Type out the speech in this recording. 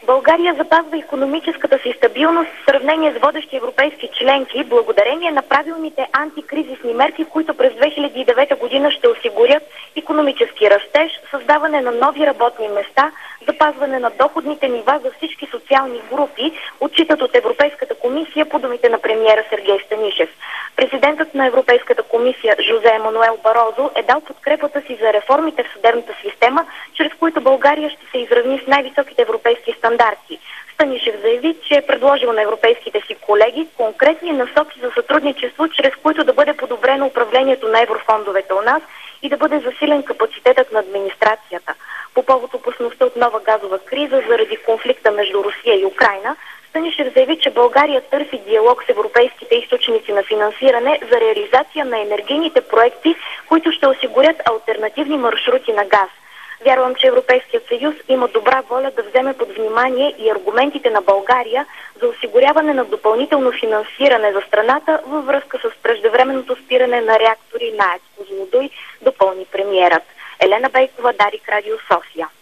България запазва икономическата си стабилност в сравнение с водещи европейски членки, благодарение на правилните антикризисни мерки, които през 2009 година ще осигурят икономически растеж, създаване на нови работни места, запазване на доходните нива за всички социални групи, отчитат от Европейската комисия по думите на премиера Сергей Станишев. Президентът на Европейската комисия Жозе Мануел Барозо е дал подкрепата си за реформите в съдебната система, чрез които България ще се изравни с най-високите европейски стандарти. Станишев заяви, че е предложил на европейските си колеги конкретни насоки за сътрудничество, чрез които да бъде подобрено управлението на еврофондовете у нас и да бъде засилен капацитетът на администрацията. По повод опасността от нова газова криза заради конфликта между Русия и Украйна, Станишев заяви, че България търси диалог с европейските източници на финансиране за реализация на енергийните проекти, които ще осигурят алтернативни маршрути на газ. Вярвам, че Европейският съюз има добра воля да вземе под внимание и аргументите на България за осигуряване на допълнително финансиране за страната във връзка с преждевременното спиране на реактори на АЕЦ „Козлодуй", допълни премиерът. Елена Бейкова, Дарик, Радио София.